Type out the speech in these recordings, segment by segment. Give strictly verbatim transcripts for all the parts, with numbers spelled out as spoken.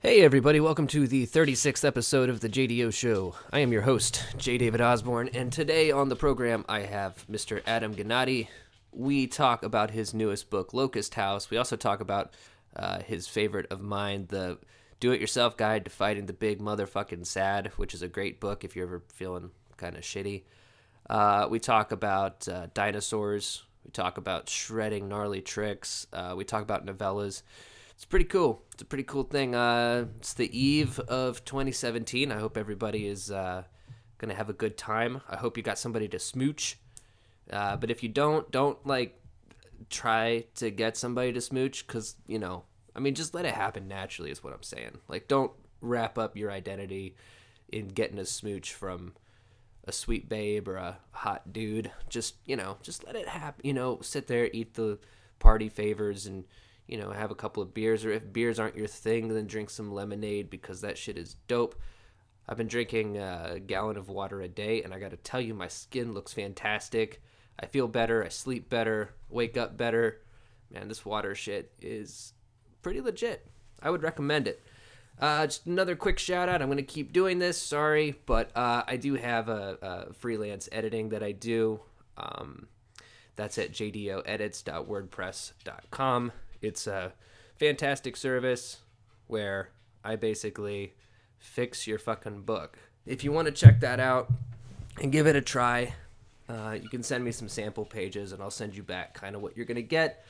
Hey everybody, welcome to the thirty-sixth episode of the J D O Show. I am your host, J. David Osborne, and today on the program I have Mister Adam Gennady. We talk about his newest book, Locust House. We also talk about uh, his favorite of mine, the Do-It-Yourself Guide to Fighting the Big Motherfucking Sad, which is a great book if you're ever feeling kind of shitty. Uh, we talk about uh, dinosaurs. We talk about shredding gnarly tricks. Uh, we talk about novellas. It's pretty cool. It's a pretty cool thing. Uh, it's the eve of twenty seventeen. I hope everybody is uh, going to have a good time. I hope you got somebody to smooch. Uh, but if you don't, don't, like, try to get somebody to smooch because, you know, I mean, just let it happen naturally is what I'm saying. Like, don't wrap up your identity in getting a smooch from a sweet babe or a hot dude. Just, you know, just let it happen. You know, sit there, eat the party favors, and you know, have a couple of beers, or if beers aren't your thing, then drink some lemonade because that shit is dope. I've been drinking a gallon of water a day, and I got to tell you, my skin looks fantastic. I feel better. I sleep better. Wake up better. Man, this water shit is pretty legit. I would recommend it. Uh, just another quick shout out. I'm going to keep doing this. Sorry, but uh, I do have a, a freelance editing that I do. Um, that's at j d o edits dot wordpress dot com. It's a fantastic service where I basically fix your fucking book. If you want to check that out and give it a try, uh, you can send me some sample pages and I'll send you back kind of what you're going to get.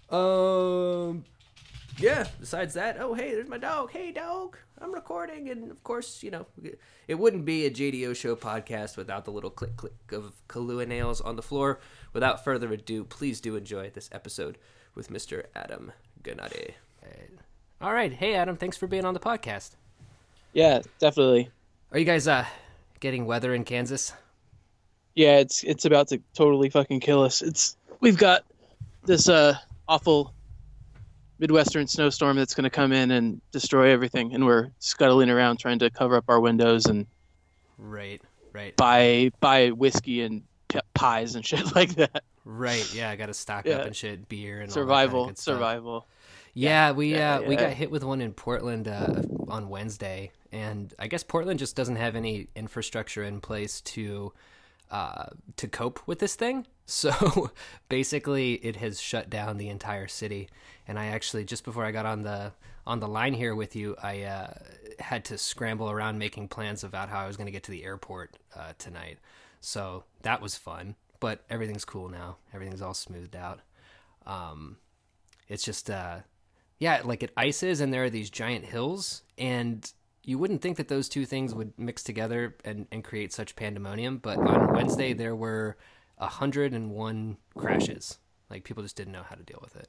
Um, yeah, besides that, oh, hey, there's my dog. Hey, dog, I'm recording. And, of course, you know, it wouldn't be a J D O Show podcast without the little click-click of Kahlua nails on the floor. Without further ado, please do enjoy this episode with Mister Adam Gennady. All right. Hey, Adam. Thanks for being on the podcast. Yeah, definitely. Are you guys uh, getting weather in Kansas? Yeah, it's it's about to totally fucking kill us. It's we've got this uh, awful Midwestern snowstorm that's going to come in and destroy everything, and we're scuttling around trying to cover up our windows and right, right, buy buy whiskey and p- pies and shit like that. Right. Yeah, I got to stock Yeah. up and shit, beer and survival, all that kind of good stuff. survival. Yeah, we yeah, uh, yeah. we got hit with one in Portland uh, on Wednesday, and I guess Portland just doesn't have any infrastructure in place to uh, to cope with this thing. So basically, it has shut down the entire city. And I actually, just before I got on the on the line here with you, I uh, had to scramble around making plans about how I was going to get to the airport uh, tonight. So that was fun, but everything's cool now. Everything's all smoothed out. Um, it's just, uh, yeah, like it ices and there are these giant hills, and you wouldn't think that those two things would mix together and, and create such pandemonium. But on Wednesday, there were one hundred one crashes. Like, people just didn't know how to deal with it.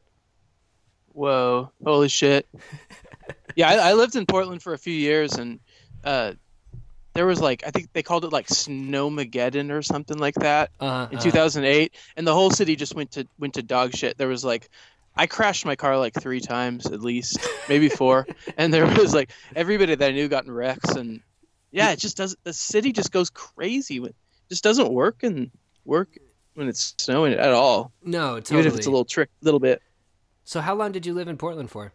Whoa! Holy shit! Yeah, I, I lived in Portland for a few years, and uh, there was like I think they called it like Snowmageddon or something like that Uh, in uh, two thousand eight, and the whole city just went to went to dog shit. There was like I crashed my car like three times at least, maybe four, and there was like everybody that I knew got in wrecks, and yeah, it just doesn't. The city just goes crazy. It just doesn't work and work when it's snowing at all. no, totally. Even if it's a little trick, little bit. So how long did you live in Portland for?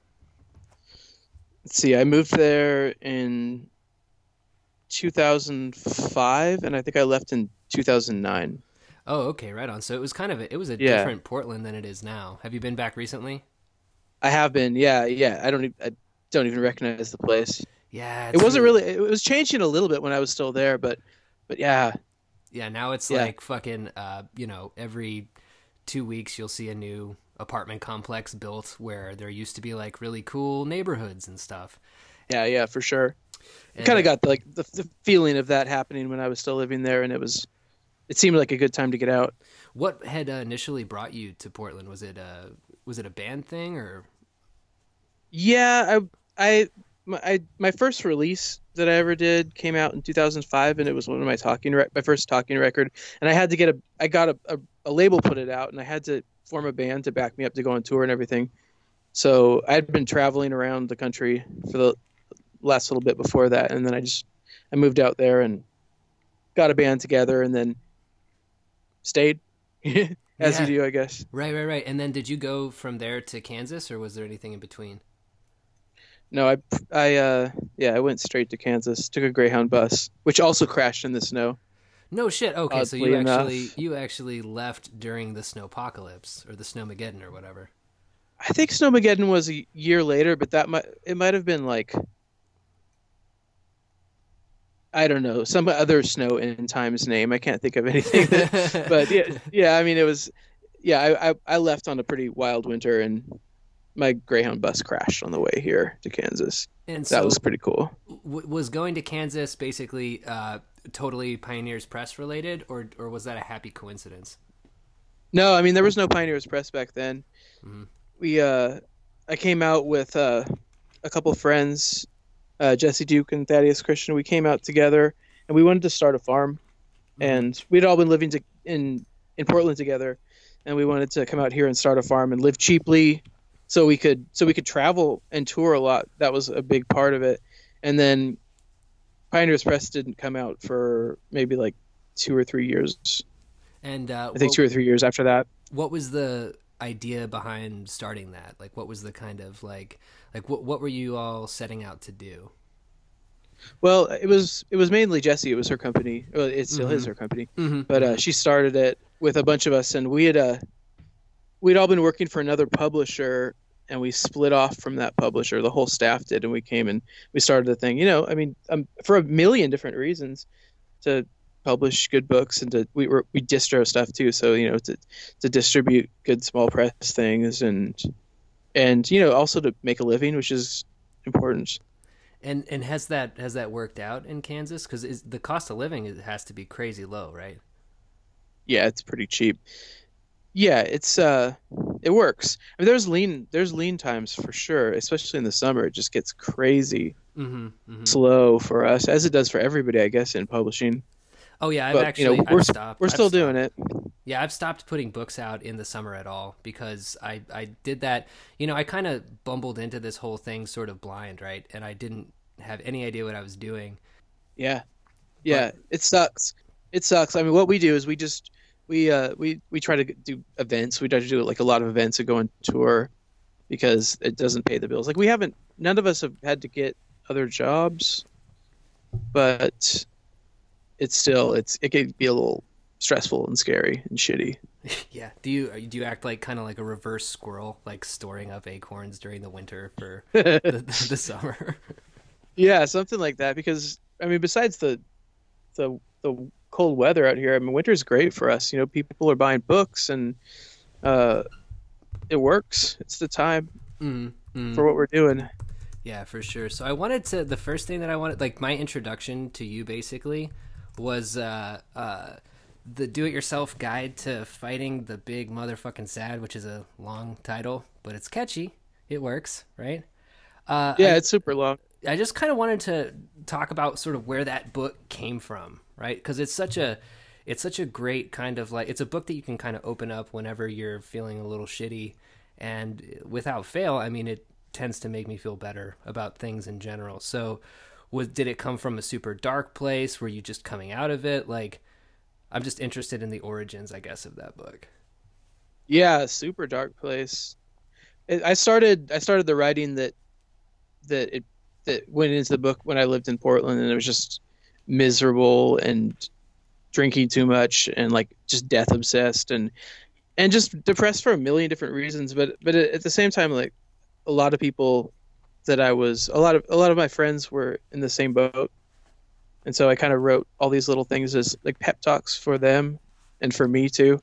Let's see, I moved there in two thousand five, and I think I left in two thousand nine. Oh, okay, right on. So it was kind of a, it was a Yeah. different Portland than it is now. Have you been back recently? I have been, yeah, yeah. I don't, e- I don't even recognize the place. Yeah, It it's wasn't really. It was changing a little bit when I was still there, but, but yeah, Yeah, now it's Yeah. like fucking, uh, you know, every two weeks you'll see a new apartment complex built where there used to be like really cool neighborhoods and stuff. yeah, yeah, for sure. I And, kind of got like the, the feeling of that happening when I was still living there, and it was, it seemed like a good time to get out. What had uh, initially brought you to Portland? Was it a was it a band thing or? Yeah, I, I, my, I, my first release that I ever did came out in two thousand five, and it was one of my talking, re- my first talking record. And I had to get a, I got a, a, a label put it out, and I had to form a band to back me up to go on tour and everything. So I'd been traveling around the country for the last little bit before that, and then I just, I moved out there and got a band together, and then stayed, as Yeah. you do, I guess. Right, right, right. And then did you go from there to Kansas, or was there anything in between? No, I I uh yeah, I went straight to Kansas. Took a Greyhound bus, which also crashed in the snow, No shit. Okay, so oddly you actually enough. you actually left during the snowpocalypse or the snowmageddon or whatever. I think Snowmageddon was a year later, but that might it might have been like I don't know, some other snow in time's name. I can't think of anything that, but yeah, yeah. I mean, it was, yeah. I, I I left on a pretty wild winter, and my Greyhound bus crashed on the way here to Kansas. And That was so, pretty cool. w- was going to Kansas basically uh, totally Pioneers Press related, or or was that a happy coincidence? No, I mean there was no Pioneers Press back then. Mm-hmm. We uh, I came out with uh, a couple of friends, uh, Jesse Duke and Thaddeus Christian. We came out together, and we wanted to start a farm. Mm-hmm. And we'd all been living to, in in Portland together, and we wanted to come out here and start a farm and live cheaply, so we could so we could travel and tour a lot. That was a big part of it. And then Pioneers Press didn't come out for maybe like two or three years. And uh, I think what two or three years after that. what was the idea behind starting that? Like, what was the kind of like like what what were you all setting out to do? Well, it was it was mainly Jessie. It was her company. Well, it still is Mm-hmm. her company, Mm-hmm. but uh, Mm-hmm. she started it with a bunch of us, and we had uh, we'd all been working for another publisher, and we split off from that publisher. The whole staff did, and we came and we started the thing. You know, I mean, um, for a million different reasons to publish good books, and to we were we distro stuff too. So you know, to to distribute good small press things, and and you know, also to make a living, which is important. And and has that has that worked out in Kansas? Because the cost of living it has to be crazy low, right? Yeah, it's pretty cheap. Yeah, it's uh, it works. I mean, there's lean there's lean times for sure, especially in the summer. It just gets crazy Mm-hmm. Mm-hmm. slow for us, as it does for everybody, I guess, in publishing. Oh yeah, I've But you know, actually we're I've stopped. we're I've still doing stopped. it. Yeah, I've stopped putting books out in the summer at all because I I did that. You know, I kind of bumbled into this whole thing sort of blind, right? And I didn't have any idea what I was doing. Yeah, But yeah, it sucks. It sucks. I mean, what we do is we just we uh we we try to do events. We try to do like a lot of events and go on tour because it doesn't pay the bills. Like we haven't, none of us have had to get other jobs, but it's still it's it can be a little stressful and scary and shitty. yeah, do you do you act like kind of like a reverse squirrel, like storing up acorns during the winter for the the summer? Yeah, something like that. Because I mean, besides the the the cold weather out here, I mean, winter's great for us. You know, people are buying books, and uh, it works. It's the time mm, mm. for what we're doing. Yeah, for sure. So I wanted to the first thing that I wanted, like my introduction to you, basically, was uh, uh, the do-it-yourself guide to fighting the big motherfucking sad, which is a long title, but it's catchy. It works, right? Uh, Yeah, I it's super long. I just kind of wanted to talk about sort of where that book came from, right? Because it's such a it's such a great kind of like it's a book that you can kind of open up whenever you're feeling a little shitty, and without fail, I mean, it tends to make me feel better about things in general. So, was did it come from a super dark place? Were you just coming out of it? Like, I'm just interested in the origins, I guess, of that book. Yeah, super dark place. It, I started I started the writing that that it that went into the book when I lived in Portland, and it was just miserable and drinking too much and like just death obsessed, and and just depressed for a million different reasons. But but at the same time, like a lot of people that I was a lot of a lot of my friends were in the same boat, and so I kind of wrote all these little things as like pep talks for them and for me too,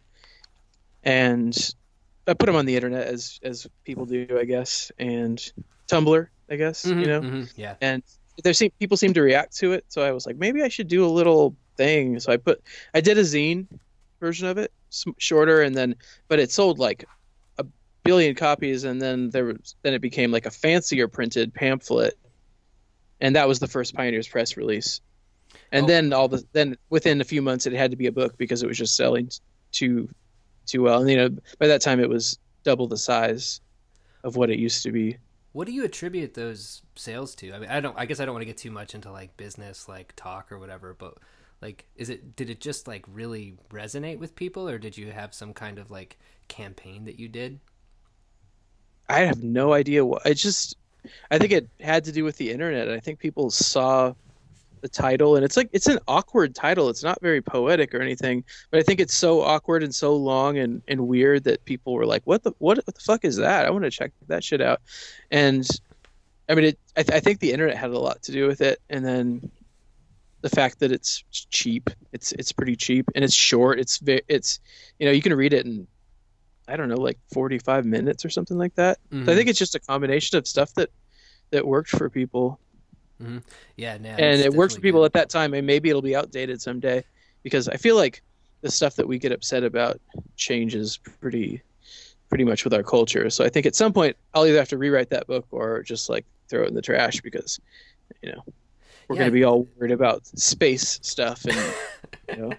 and I put them on the internet as as people do, I guess, and Tumblr, I guess, you Mm-hmm, know, mm-hmm, yeah. and there seem people seem to react to it, so I was like, maybe I should do a little thing. So I put I did a zine version of it, s- shorter, and then but it sold like a billion copies, and then there was then it became like a fancier printed pamphlet, and that was the first Pioneers Press release. And Oh, then all the then within a few months it had to be a book because it was just selling too too well. And you know, by that time it was double the size of what it used to be. what do you attribute those sales to? I mean, I don't. I guess I don't want to get too much into like business, like talk or whatever. But like, is it? Did it just like really resonate with people, or did you have some kind of like campaign that you did? I have no idea what I just. I think it had to do with the internet. I think people saw the title, and it's like it's an awkward title. It's not very poetic or anything, but I think it's so awkward and so long and, and weird that people were like, "What the what, what the fuck is that? I want to check that shit out." And I mean, it. I, th- I think the internet had a lot to do with it, and then the fact that it's cheap. It's it's pretty cheap, and it's short. It's ve- it's you know you can read it in I don't know like forty-five minutes or something like that. Mm-hmm. So I think it's just a combination of stuff that that worked for people. Mm-hmm. Yeah, no, And it works for people good. at that time, and maybe it'll be outdated someday, because I feel like the stuff that we get upset about changes pretty pretty much with our culture. So I think at some point I'll either have to rewrite that book or just like throw it in the trash, because you know we're Yeah. going to be all worried about space stuff and you know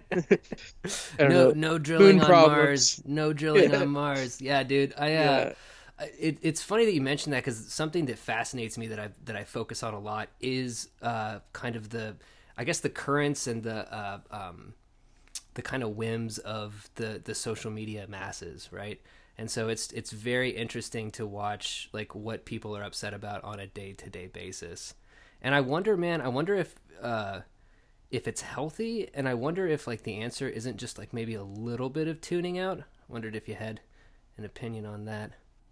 I don't no know, no drilling moon on problems. Mars, no drilling Yeah. on Mars. Yeah, dude. I uh, Yeah. it, it's funny that you mentioned that, because something that fascinates me that I that I focus on a lot is uh, kind of the, I guess the currents and the uh, um, the kind of whims of the the social media masses, right? And so it's it's very interesting to watch like what people are upset about on a day to day basis. And I wonder, man, I wonder if uh, if it's healthy, and I wonder if like the answer isn't just like maybe a little bit of tuning out. I wondered if you had an opinion on that.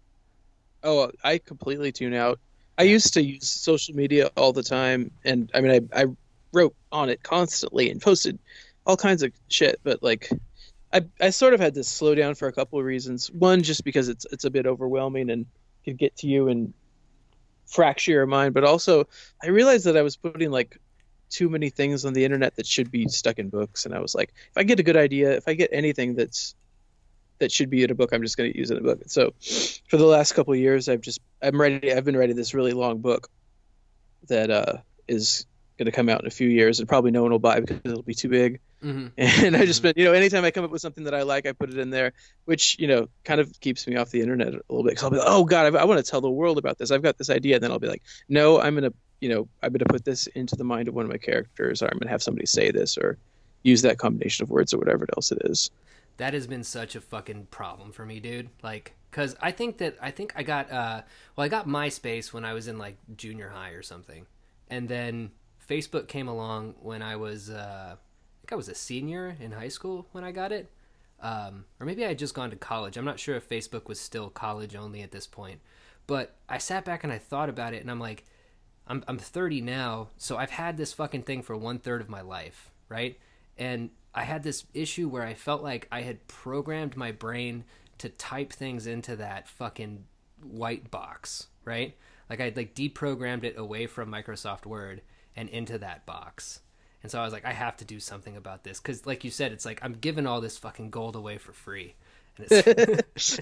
Oh, I completely tune out. I Yeah. used to use social media all the time, and I mean, I, I wrote on it constantly and posted all kinds of shit. But like, I I sort of had to slow down for a couple of reasons. One, just because it's it's a bit overwhelming and could get to you and fracture your mind. But also, I realized that I was putting like too many things on the internet that should be stuck in books, and I was like, if I get a good idea, if I get anything that's that should be in a book, I'm just going to use it in a book. So for the last couple of years, I've just I'm ready. I've been writing this really long book that uh, is going to come out in a few years, and probably no one will buy because it'll be too big. Mm-hmm. And I just Mm-hmm. been, you know, anytime I come up with something that I like, I put it in there, which you know kind of keeps me off the internet a little bit. Because I'll be like, oh God, I, I want to tell the world about this. I've got this idea, and then I'll be like, no, I'm gonna, you know, I'm gonna put this into the mind of one of my characters, or I'm gonna have somebody say this, or use that combination of words, or whatever else it is. That has been such a fucking problem for me, dude. Like, cause I think that I think I got uh, well, I got MySpace when I was in like junior high or something, and then Facebook came along when I was uh, I think I was a senior in high school when I got it, um, or maybe I had just gone to college. I'm not sure if Facebook was still college only at this point, but I sat back and I thought about it, and I'm like, I'm I'm thirty now, so I've had this fucking thing for one third of my life, right? And I had this issue where I felt like I had programmed my brain to type things into that fucking white box, right? Like I'd like deprogrammed it away from Microsoft Word and into that box. And so I was like, I have to do something about this, because, like you said, it's like I'm giving all this fucking gold away for free, and it's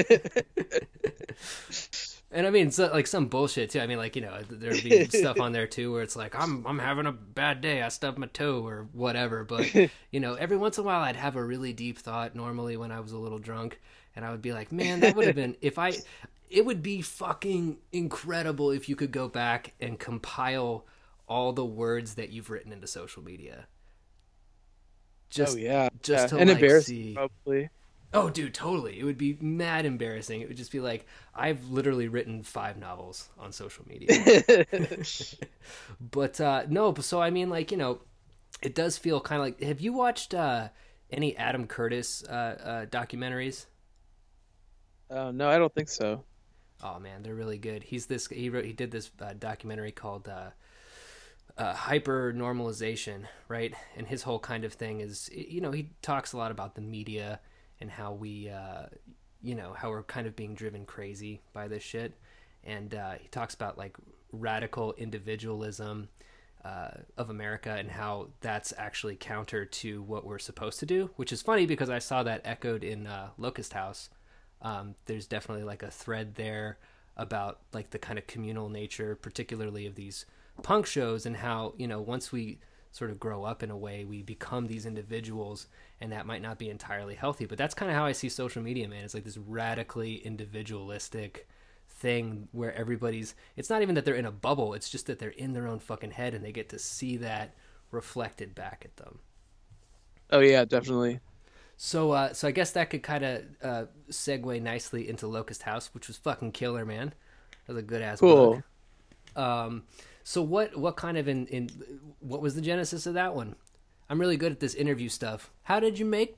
and I mean, so, like some bullshit too. I mean, like, you know, there'd be stuff on there too where it's like, I'm I'm having a bad day, I stubbed my toe or whatever. But you know, every once in a while, I'd have a really deep thought. Normally, when I was a little drunk, and I would be like, man, that would have been if I. It would be fucking incredible if you could go back and compile all the words that you've written into social media. Just, oh yeah, just yeah. to and like embarrassing see. probably. Oh, dude, totally. It would be mad embarrassing. It would just be like, I've literally written five novels on social media. But uh, no, so I mean, like, you know, it does feel kind of like. Have you watched uh, any Adam Curtis uh, uh, documentaries? Oh no, I don't think so. Oh man, they're really good. He's this. He wrote. He did this uh, documentary called uh, uh, Hyper Normalization, right? And his whole kind of thing is, you know, he talks a lot about the media and how we, uh, you know, how we're kind of being driven crazy by this shit. And uh, he talks about like radical individualism uh, of America and how that's actually counter to what we're supposed to do, which is funny because I saw that echoed in uh, Locust House. Um, there's definitely like a thread there about like the kind of communal nature, particularly of these punk shows, and how, you know, once we sort of grow up in a way, we become these individuals, and that might not be entirely healthy. But that's kind of how I see social media, man. It's like this radically individualistic thing where everybody's, it's not even that they're in a bubble, it's just that they're in their own fucking head and they get to see that reflected back at them. Oh yeah, definitely. So, uh, so I guess that could kind of uh, segue nicely into Locust House, which was fucking killer, man. That was a good ass Cool. book. Um, so what what kind of in, in what was the genesis of that one? I'm really good at this interview stuff. How did you make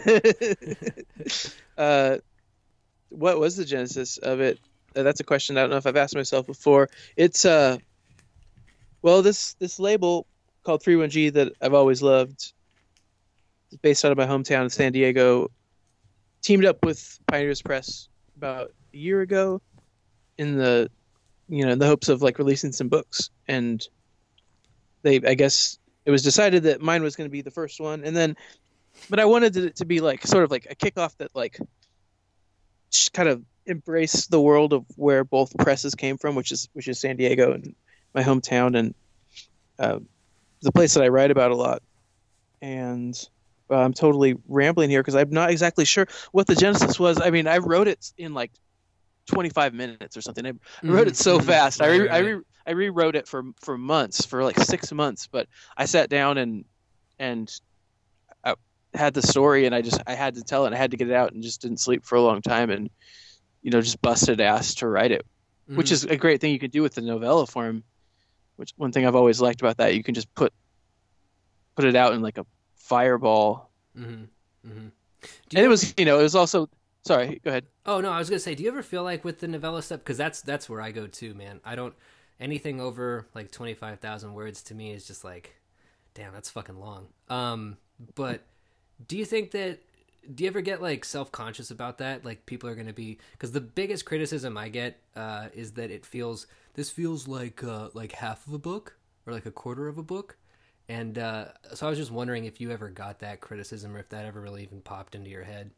that? uh, what was the genesis of it? Uh, that's a question I don't know if I've asked myself before. It's uh, well, this this label called three one G that I've always loved, based out of my hometown in San Diego, teamed up with Pioneers Press about a year ago, in the you know in the hopes of like releasing some books, and they I guess it was decided that mine was going to be the first one, and then but I wanted it to be like sort of like a kickoff that like just kind of embrace the world of where both presses came from, which is which is San Diego and my hometown, and uh, the place that I write about a lot. And uh, I'm totally rambling here because I'm not exactly sure what the genesis was. I mean, I wrote it in like twenty-five minutes or something. I, I wrote it so Mm-hmm. fast. I Right, re- right, I, right. re- I rewrote it for for months, for like six months. But I sat down and and I had the story, and I just I had to tell it. And I had to get it out, and just didn't sleep for a long time, and you know just busted ass to write it, Mhm. which is a great thing you can do with the novella form. Which one thing I've always liked about that, you can just put put it out in like a fireball. Mhm. Mhm. Do you And it ever- was, you know, it was also. Sorry, go ahead. Oh no, I was gonna say, do you ever feel like with the novella stuff? Because that's that's where I go too, man. I don't anything over like twenty five thousand words to me is just like, damn, that's fucking long. Um, but do you think that? Do you ever get like self conscious about that? Like people are gonna be because the biggest criticism I get uh, is that it feels this feels like uh, like half of a book or like a quarter of a book. And uh, so I was just wondering if you ever got that criticism or if that ever really even popped into your head,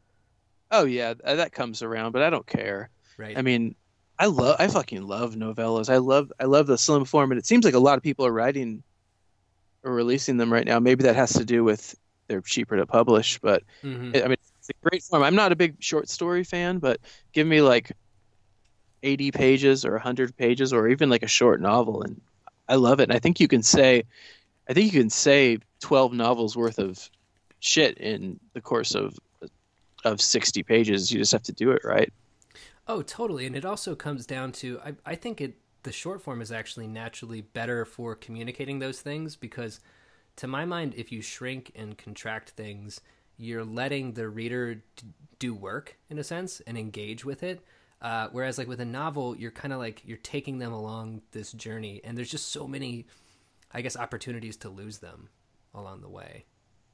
Oh yeah, th- that comes around, but I don't care. right? I mean, I love, I fucking love novellas. I love, I love the slim form, and it seems like a lot of people are writing or releasing them right now. Maybe that has to do with they're cheaper to publish, but Mm-hmm. I mean, it's a great form. I'm not a big short story fan, but give me like eighty pages or one hundred pages or even like a short novel, and I love it. And I think you can say, I think you can say twelve novels worth of shit in the course of of sixty pages. You just have to do it right. Oh, totally. And it also comes down to I, I think it the short form is actually naturally better for communicating those things because to my mind, if you shrink and contract things, you're letting the reader d- do work in a sense and engage with it. Uh, whereas like with a novel, you're kind of like you're taking them along this journey and there's just so many, I guess, opportunities to lose them along the way.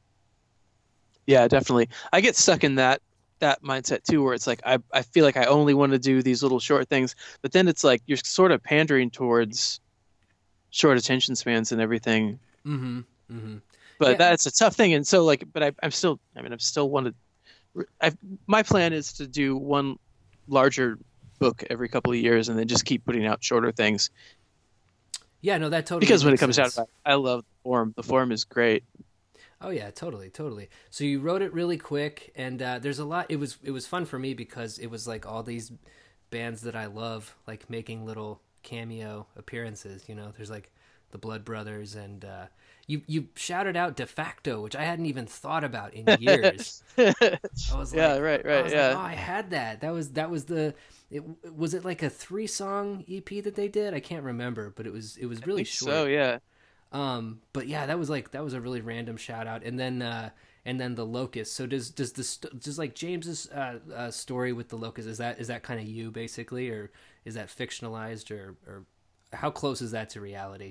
Yeah, definitely. I get stuck in that that mindset too, where it's like I I feel like I only want to do these little short things, but then it's like you're sort of pandering towards short attention spans and everything. Mm-hmm. Mm-hmm. But Yeah. that's a tough thing, and so like, but I, I'm still. I mean, I'm still wanted. I my plan is to do one larger book every couple of years, and then just keep putting out shorter things. Yeah, no, that totally Because when it makes comes sense. out, I love the form. The form is great. Oh yeah, totally, totally. So you wrote it really quick, and uh, there's a lot. It was it was fun for me because it was like all these bands that I love, like making little cameo appearances. You know, there's like the Blood Brothers, and uh, you you shouted out De Facto, which I hadn't even thought about in years. I was Yeah, like, right, I right, was yeah. like, oh, I had that. That was that was the. It, was it like a three song E P that they did? I can't remember, but it was it was really think short. so, yeah. Um, but yeah, that was like that was a really random shout out, and then uh, and then the locust. So does does the st- does like James's uh, uh, story with the locust is that is that kind of you basically, or is that fictionalized, or or how close is that to reality?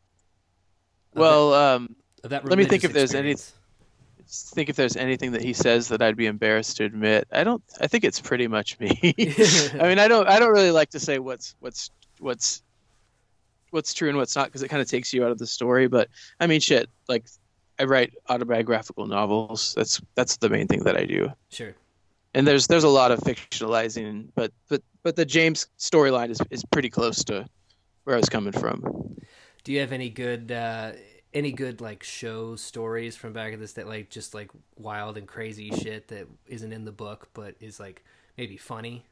Of Well, um, that, of that let me think religious if there's any- experience? think if there's anything that he says that I'd be embarrassed to admit. I don't. I think it's pretty much me. I mean, I don't. I don't really like to say what's what's what's what's true and what's not because it kind of takes you out of the story. But I mean, shit. Like, I write autobiographical novels. That's that's the main thing that I do. Sure. And there's there's a lot of fictionalizing, but but but the James storyline is is pretty close to where I was coming from. Do you have any good uh, any good like show stories from back in this day, like just like wild and crazy shit that isn't in the book but is like maybe funny?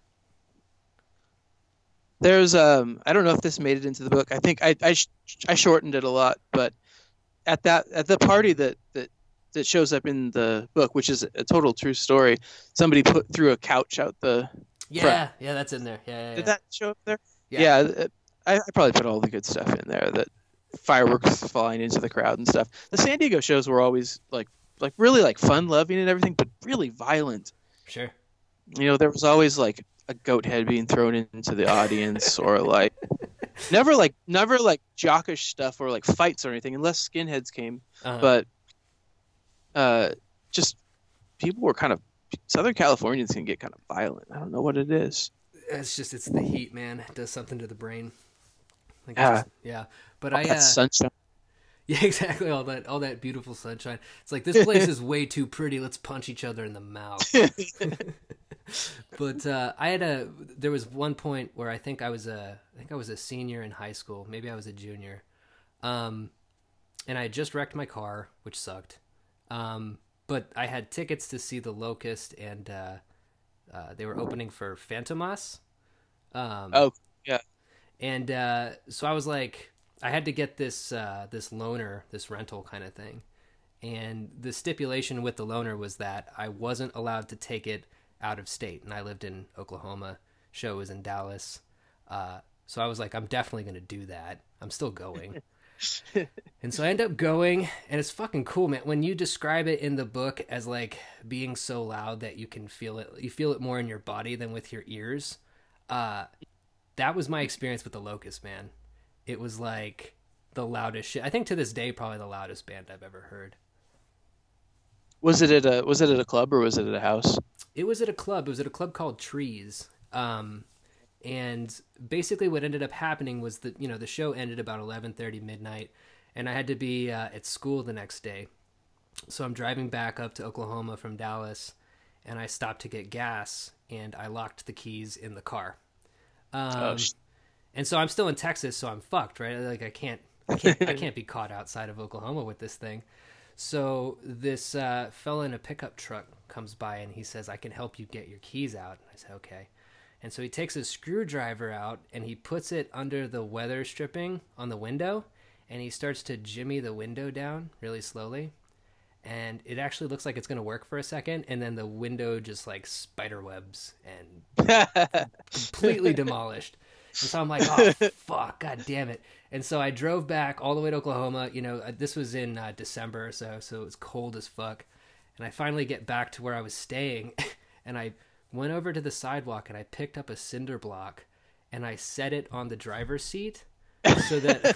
There's um I don't know if this made it into the book. I think I I, sh- I shortened it a lot, but at that at the party that that that shows up in the book, which is a total true story, somebody put threw a couch out the Yeah, Front. yeah, that's in there. Yeah, yeah, yeah. Did that show up there? Yeah. Yeah. uh, I, I probably put all the good stuff in there. That fireworks flying into the crowd and stuff. The San Diego shows were always like like really like fun loving and everything, but really violent. Sure. You know, there was always like a goat head being thrown into the audience, or like never like never like jockish stuff or like fights or anything, unless skinheads came. Uh-huh. But uh, just people were kind of Southern Californians can get kind of violent. I don't know what it is. It's just it's the heat, man. It does something to the brain. Like, Yeah. just- yeah. But All I that uh, sunshine. yeah, exactly. All that all that beautiful sunshine. It's like this place is way too pretty. Let's punch each other in the mouth. But uh, I had a there was one point where I think I was a I think I was a senior in high school. Maybe I was a junior. Um, and I had just wrecked my car, which sucked. Um, but I had tickets to see The Locust, and uh, uh, they were opening for Fantomas. Um, Oh, yeah. and uh, so I was like, I had to get this uh, this loaner, this rental kind of thing. And the stipulation with the loaner was that I wasn't allowed to take it out of state. And I lived in Oklahoma. Show was in Dallas. Uh, so I was like, I'm definitely going to do that. I'm still going. And so I end up going, and it's fucking cool, man. When you describe it in the book as like being so loud that you can feel it, you feel it more in your body than with your ears. Uh, that was my experience with The Locust, man. It was like the loudest shit. I think to this day, probably the loudest band I've ever heard. Was it at a was it at a club or was it at a house? It was at a club. It was at a club called Trees. Um, and basically what ended up happening was that, you know, the show ended about eleven thirty midnight, and I had to be uh, at school the next day. So I'm driving back up to Oklahoma from Dallas, and I stopped to get gas, and I locked the keys in the car. Um, Oh, sh- and so I'm still in Texas, so I'm fucked, right? Like I can't, I can't, I can't be caught outside of Oklahoma with this thing. So this uh, fella in a pickup truck comes by and he says, "I can help you get your keys out." And I said, "Okay." And so he takes a screwdriver out and he puts it under the weather stripping on the window, and he starts to jimmy the window down really slowly. And it actually looks like it's going to work for a second, and then the window just like spider webs and completely demolished. And so I'm like, oh, fuck, god damn it. And so I drove back all the way to Oklahoma. You know, uh, this was in uh, December or so, so it was cold as fuck. And I finally get back to where I was staying, and I went over to the sidewalk, and I picked up a cinder block, and I set it on the driver's seat so that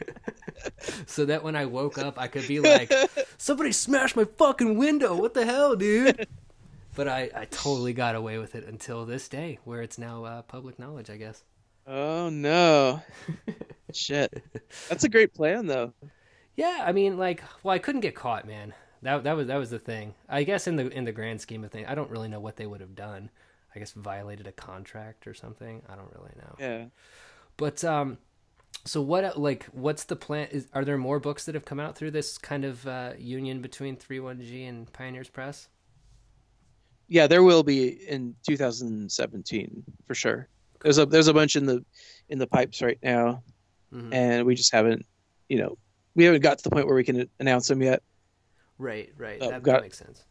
so that when I woke up, I could be like, somebody smashed my fucking window. What the hell, dude? But I, I totally got away with it until this day, where it's now uh, public knowledge, I guess. Oh no. Shit. That's a great plan though. Yeah, I mean, like, well, I couldn't get caught, man. That that was that was the thing. I guess in the in the grand scheme of things, I don't really know what they would have done. I guess violated a contract or something. I don't really know. Yeah. But um, so what? Like, what's the plan? Is, are there more books that have come out through this kind of uh, union between three one G and Pioneers Press? Yeah, there will be in two thousand seventeen for sure. There's a there's a bunch in the in the pipes right now, Mm-hmm. and we just haven't, you know, we haven't got to the point where we can announce them yet. Right, right. Oh, that, got- that makes sense.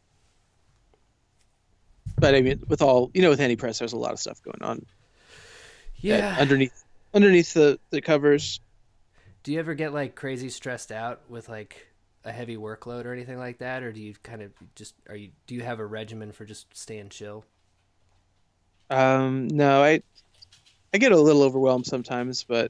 But I mean, with all you know, with any press, there's a lot of stuff going on. Yeah. uh, underneath underneath the the covers. Do you ever get like crazy stressed out with like a heavy workload or anything like that, or do you kind of just are you do you have a regimen for just staying chill? Um, no, I I get a little overwhelmed sometimes, but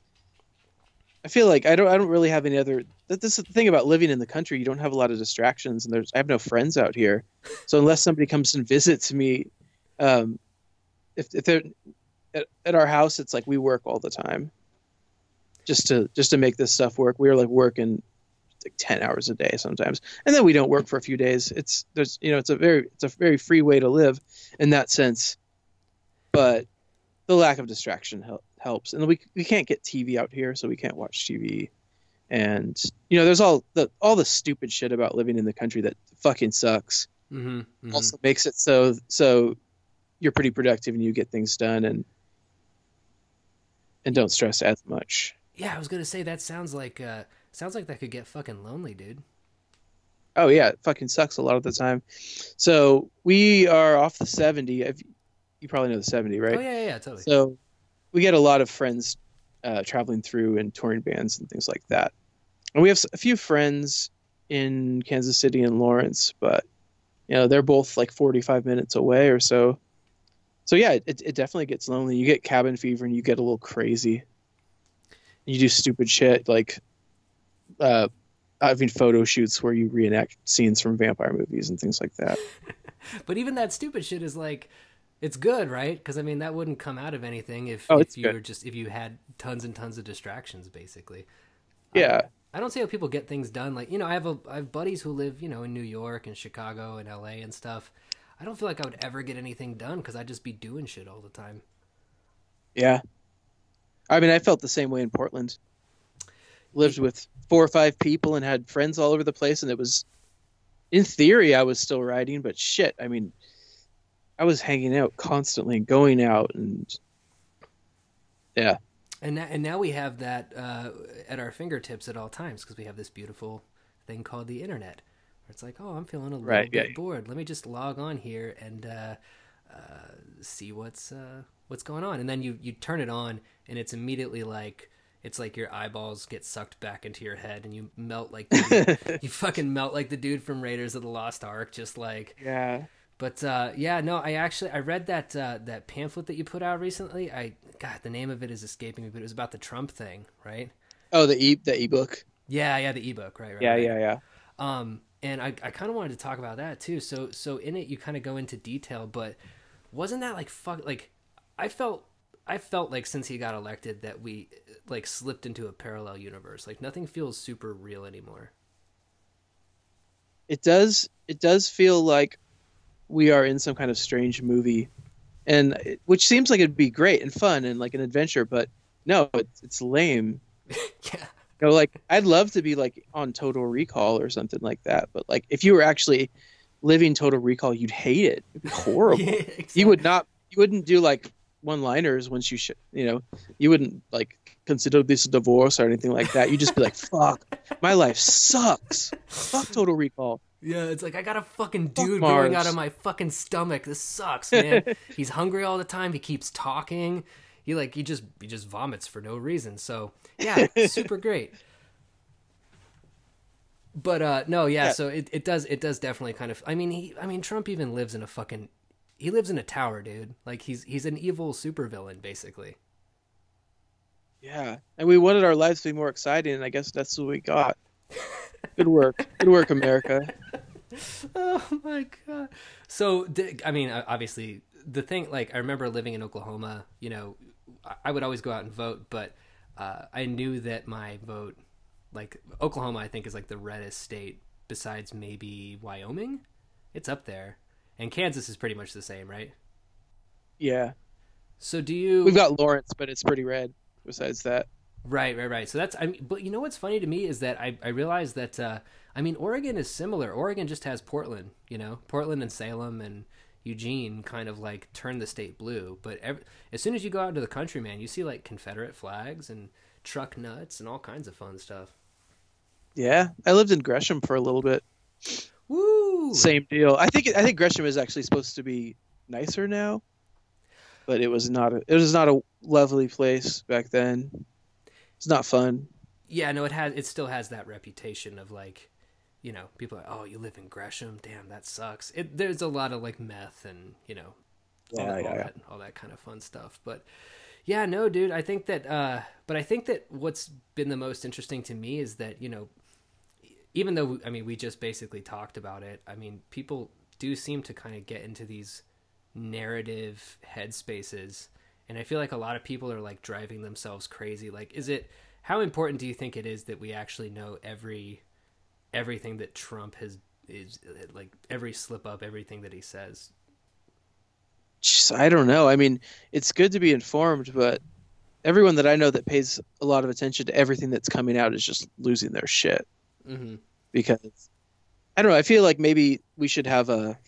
I feel like I don't I don't really have any other. that- This is the thing about living in the country. You don't have a lot of distractions, and there's I have no friends out here. So unless somebody comes and visits me, um, if if they're at, at our house, it's like we work all the time, just to just to make this stuff work. We're like working like ten hours a day sometimes, and then we don't work for a few days. It's there's you know it's a very it's a very free way to live in that sense, but the lack of distraction hel- helps, and we we can't get T V out here, so we can't watch T V. And you know, there's all the all the stupid shit about living in the country that fucking sucks. Mm-hmm, mm-hmm. Also makes it so so you're pretty productive and you get things done and and don't stress as much. Yeah, I was gonna say that sounds like uh sounds like that could get fucking lonely, dude. Oh yeah, it fucking sucks a lot of the time. So we are off the seventy. I've, you probably know the seventy, right? Oh yeah, yeah, yeah, totally. So we get a lot of friends uh, traveling through and touring bands and things like that. And we have a few friends in Kansas City and Lawrence, but you know they're both like forty-five minutes away or so. So yeah, it, it definitely gets lonely. You get cabin fever and you get a little crazy. You do stupid shit like uh, having photo shoots where you reenact scenes from vampire movies and things like that. But even that stupid shit is like, it's good, right? Because I mean, that wouldn't come out of anything if, Oh, if it's you good. were just if you had tons and tons of distractions, basically. Yeah. I, I don't see how people get things done. Like, you know, I have a I have buddies who live, you know, in New York and Chicago and L A and stuff. I don't feel like I would ever get anything done because I'd just be doing shit all the time. Yeah. I mean, I felt the same way in Portland. Lived Y- with four or five people and had friends all over the place, and it was, in theory, I was still writing, but shit, I mean, I was hanging out constantly, going out, and yeah, And now, and now we have that uh, at our fingertips at all times because we have this beautiful thing called the internet. Where it's like, oh, I'm feeling a little right, bit yeah, bored. Let me just log on here and uh, uh, see what's uh, what's going on. And then you you turn it on, and it's immediately like it's like your eyeballs get sucked back into your head, and you melt like the dude, you fucking melt like the dude from Raiders of the Lost Ark, just like. yeah. But uh, yeah, no, I actually I read that uh, that pamphlet that you put out recently. I God, the name of it is escaping me, but it was about the Trump thing, right? Oh, the e the ebook. Yeah, yeah, the ebook, right, right, Yeah, right. yeah, yeah. Um, and I, I kind of wanted to talk about that too. So, so in it, you kind of go into detail, but wasn't that like fuck? Like, I felt, I felt like since he got elected that we like slipped into a parallel universe. Like nothing feels super real anymore. It does. It does feel like we are in some kind of strange movie, and it- which seems like it'd be great and fun and like an adventure, but no, it's it's lame. Yeah, You know, like I'd love to be like on Total Recall or something like that, but like if you were actually living Total Recall, you'd hate it. It'd be horrible. yeah, You exactly. would not. You wouldn't do like one-liners once you should. You know, you wouldn't like consider this a divorce or anything like that. You'd just be like, "Fuck, my life sucks. Fuck Total Recall. Yeah, it's like I got a fucking Fuck dude growing out Mars." of my fucking stomach. This sucks, man. He's hungry all the time. He keeps talking. He like he just he just vomits for no reason. So yeah, super great. But uh no, yeah, Yeah, so it, it does it does definitely kind of I mean he I mean Trump even lives in a fucking he lives in a tower, dude. Like he's he's an evil supervillain basically. yeah. And we wanted our lives to be more exciting, and I guess that's what we got. Good work. Good work, America. Oh my god. So di- I mean, uh, obviously, the thing like I remember living in Oklahoma. You know, I- I would always go out and vote, but uh, I knew that my vote, like Oklahoma, I think is like the reddest state besides maybe Wyoming. It's up there, and Kansas is pretty much the same, right? Yeah. So do We've you? got Lawrence, but it's pretty red. Besides that, Right, right, right. So that's I mean, but you know what's funny to me is that I I realized that uh, I mean Oregon is similar. Oregon just has Portland, you know, Portland and Salem and Eugene kind of like turn the state blue. But ev as soon as you go out into the country, man, you see like Confederate flags and truck nuts and all kinds of fun stuff. yeah. I lived in Gresham for a little bit. Woo! Same deal. I think I think Gresham is actually supposed to be nicer now, but it was not a it was not a lovely place back then. It's not fun. Yeah, no, it has it still has that reputation of like, you know, people are, oh, you live in Gresham, damn, that sucks. It there's a lot of like meth and you know all Yeah, that, yeah, all yeah. that all that kind of fun stuff. But yeah, no, dude, I think that uh but I think that what's been the most interesting to me is that, you know, even though I mean we just basically talked about it, I mean, people do seem to kind of get into these narrative headspaces and I feel like a lot of people are like driving themselves crazy. Like is it how important do you think it is that we actually know every everything that Trump has is like every slip up, everything that he says? Just- I don't know. I mean, it's good to be informed, but everyone that I know that pays a lot of attention to everything that's coming out is just losing their shit Mm-hmm. because I don't know. I feel like maybe we should have a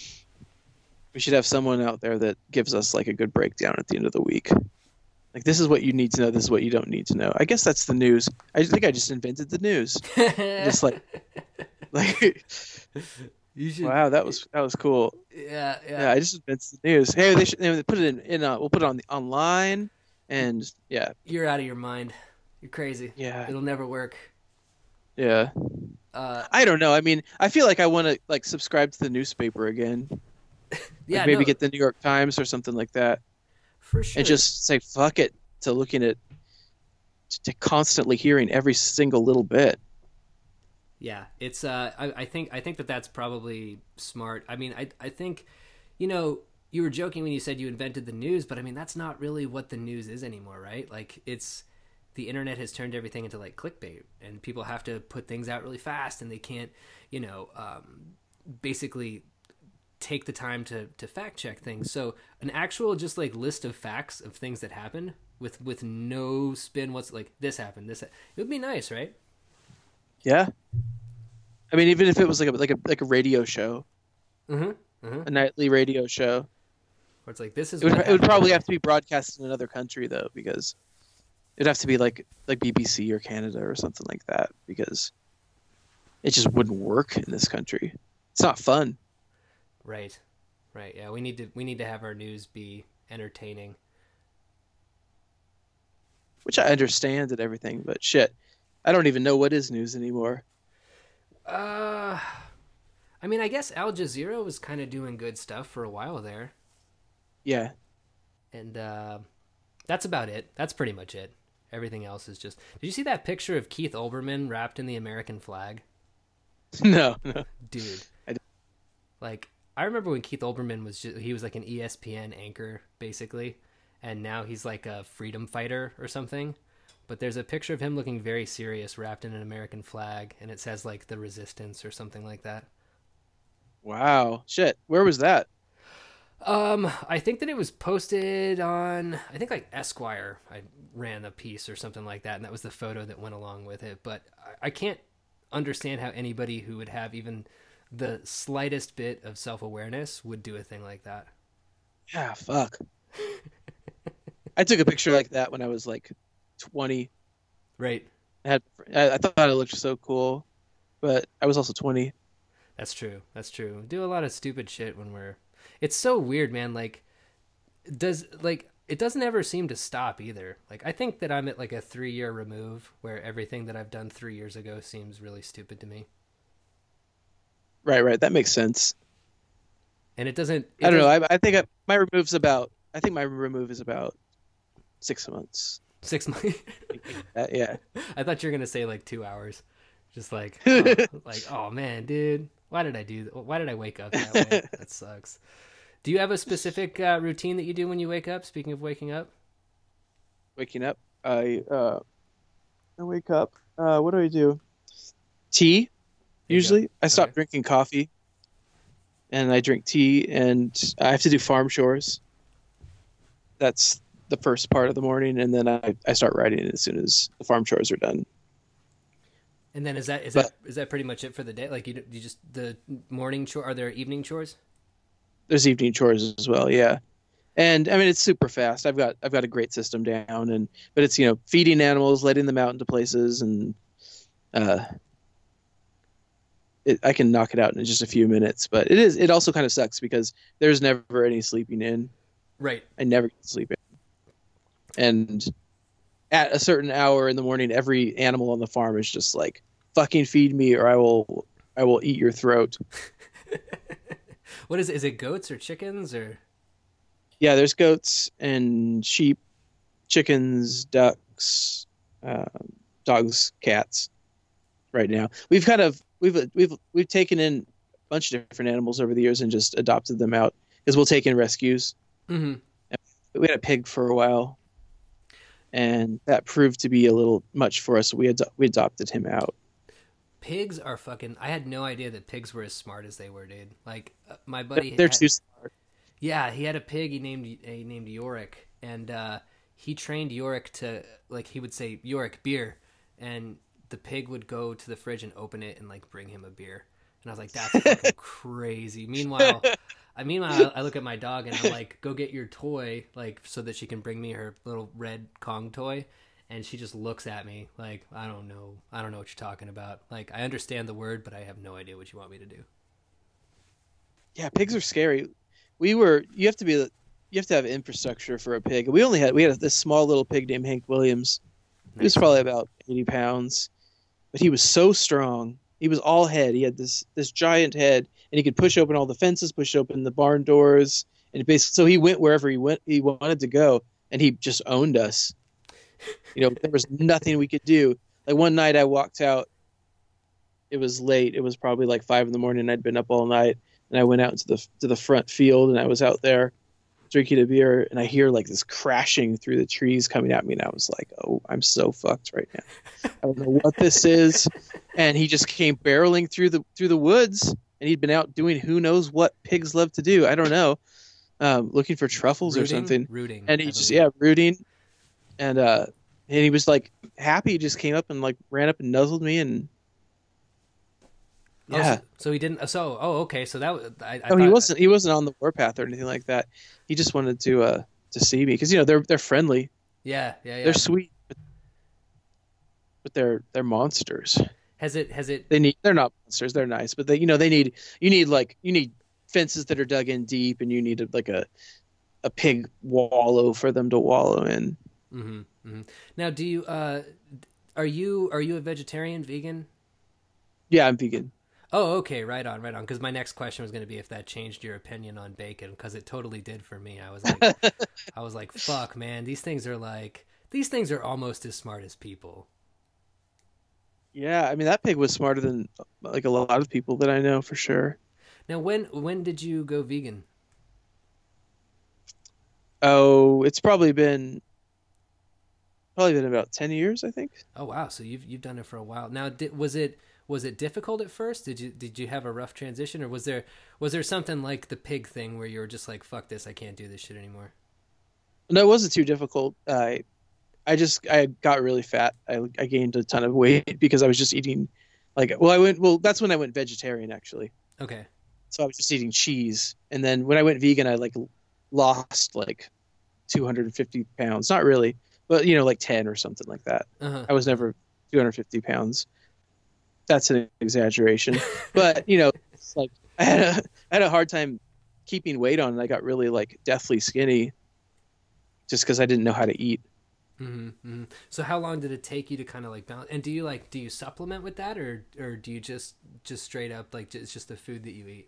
we should have someone out there that gives us like a good breakdown at the end of the week. Like this is what you need to know. This is what you don't need to know. I guess that's the news. I think I just invented the news. Just like like You should. wow, that was that was cool. Yeah, Yeah, I yeah. just invented the news. Hey, they should they put it in in uh, we'll put it on the online And yeah, You're out of your mind. You're crazy. yeah, It'll never work. yeah. Uh, I don't know. I mean, I feel like I want to like subscribe to the newspaper again, like yeah, maybe no, get the New York Times or something like that, for and sure. just say fuck it to looking at to constantly hearing every single little bit. Yeah, it's. Uh, I, I think. I think that that's probably smart. I mean, I. I think, you know, you were joking when you said you invented the news, but I mean, that's not really what the news is anymore, right? Like, it's the internet has turned everything into like clickbait, and people have to put things out really fast, and they can't, you know, um, basically take the time to to fact check things. So, an actual just like list of facts of things that happened with with no spin. What's like this happened? This it would be nice, right? Yeah, I mean, even if it was like a like a like a radio show, Mm-hmm. Mm-hmm. a nightly radio show, Where it's like this is it would what it would happened probably today. have to be broadcast in another country though, because it'd have to be like like B B C or Canada or something like that, because it just wouldn't work in this country. It's not fun. Right. Right. Yeah, we need to we need to have our news be entertaining. Which I understand and everything, but shit, I don't even know what is news anymore. Uh I mean, I guess Al Jazeera was kind of doing good stuff for a while there. Yeah. And uh that's about it. That's pretty much it. Everything else is just. Did you see that picture of Keith Olbermann wrapped in the American flag? No, no. Dude, I, like I remember when Keith Olbermann was just, he was like an E S P N anchor basically, and now he's like a freedom fighter or something. But there's a picture of him looking very serious wrapped in an American flag, and it says like the resistance or something like that. wow. Shit. Where was that? Um, I think that it was posted on, I think like Esquire. I ran a piece or something like that, and that was the photo that went along with it. But I, I can't understand how anybody who would have even the slightest bit of self awareness would do a thing like that. Yeah, fuck. I took a picture like that when I was like twenty. Right. I had I, I thought it looked so cool, but I was also twenty. That's true. That's true. We do a lot of stupid shit when we're. It's so weird, man. Like, does like it doesn't ever seem to stop either. Like, I think that I'm at like a three year remove where everything that I've done three years ago seems really stupid to me, Right, right. That makes sense. and it doesn't. It I don't know. does I, I think I, my remove's about. I think my remove is about six months. six months. Uh, yeah. I thought you were gonna say like two hours. Just like, oh, like, oh man, dude, why did I do? That? Why did I wake up that way? That sucks. Do you have a specific uh, routine that you do when you wake up? Speaking of waking up. Waking up, I uh, I wake up. Uh, what do I do? Tea. There you go. Usually, I stop Okay. drinking coffee, and I drink tea, and I have to do farm chores. That's the first part of the morning, and then I, I start writing as soon as the farm chores are done. And then is that is But that is that pretty much it for the day? Like you you just the morning chore? Are there evening chores? there's evening chores as well, yeah. And I mean, it's super fast. I've got I've got a great system down, and but it's you know feeding animals, letting them out into places, and uh, it, I can knock it out in just a few minutes. But it is it also kind of sucks because there's never any sleeping in. Right. I never get to sleep in, and at a certain hour in the morning, every animal on the farm is just like, "Fucking feed me, or I will I will eat your throat." What is it? Is it goats or chickens or? Yeah, there's goats and sheep, chickens, ducks, uh, dogs, cats. Right now, we've kind of we've we've we've taken in a bunch of different animals over the years and just adopted them out because we'll take in rescues. Mm-hmm. We had a pig for a while, and that proved to be a little much for us. So we ad- we adopted him out. Pigs are fucking. I had no idea that pigs were as smart as they were, dude. Like uh, my They're, buddy. they're had, too smart. Yeah, he had a pig. He named he named Yorick, and uh, he trained Yorick to like he would say Yorick beer, and the pig would go to the fridge and open it and like bring him a beer. And I was like, that's fucking crazy. Meanwhile, I meanwhile I look at my dog and I'm like, go get your toy, like so that she can bring me her little red Kong toy. And she just looks at me like, I don't know, I don't know what you're talking about. Like I understand the word, but I have no idea what you want me to do. Yeah, pigs are scary. We were you have to be you have to have infrastructure for a pig. We only had we had this small little pig named Hank Williams. He was Nice. probably about eighty pounds, but he was so strong. He was all head. He had this this giant head, and he could push open all the fences, push open the barn doors, and it basically so he went wherever he went he wanted to go, and he just owned us. You know, there was nothing we could do. Like one night, I walked out. It was late. It was probably like five in the morning. I'd been up all night, and I went out into the to the front field, and I was out there drinking a beer, and I hear like this crashing through the trees coming at me, and I was like, "Oh, I'm so fucked right now. I don't know what this is." And he just came barreling through the through the woods, and he'd been out doing who knows what pigs love to do. I don't know, um, looking for truffles Rooting? or something. Rooting. And he I just believe. yeah, rooting, and uh, and he was like happy. He just came up and like ran up and nuzzled me, and Oh, yeah. so, so he didn't. So oh, okay. So that was. I, I Oh, he thought- wasn't. He wasn't on the warpath or anything like that. He just wanted to uh to see me because you know they're they're friendly, Yeah, yeah, yeah. they're sweet, but, but they're they're monsters. Has it? Has it? They need. They're not monsters. They're nice, but they you know they need you need like you need fences that are dug in deep, and you need a, like a a pig wallow for them to wallow in. Mm-hmm, mm-hmm. Now, do you? Uh, are you? Are you a vegetarian, vegan? Yeah, I'm vegan. Oh, okay, right on, right on. Because my next question was going to be if that changed your opinion on bacon, because it totally did for me. I was like, I was like, fuck, man, these things are like, these things are almost as smart as people. Yeah, I mean that pig was smarter than like a lot of people that I know for sure. Now, when when did you go vegan? Oh, it's probably been probably been about ten years, I think. Oh wow, so you've you've done it for a while now. Did, was it was it difficult at first? Did you did you have a rough transition, or was there was there something like the pig thing where you were just like, fuck this, I can't do this shit anymore? No, it wasn't too difficult. I I just I got really fat. I I gained a ton of weight because I was just eating like well I went well that's when I went vegetarian actually. Okay. So I was just eating cheese, and then when I went vegan, I like lost like two hundred fifty pounds. Not really, but you know like ten or something like that. Uh-huh. I was never two hundred fifty pounds. That's an exaggeration, but you know, it's like I had a I had a hard time keeping weight on, and I got really like deathly skinny, just because I didn't know how to eat. Mm-hmm, mm-hmm. So how long did it take you to kind of like balance? And do you like do you supplement with that, or or do you just just straight up like it's just the food that you eat?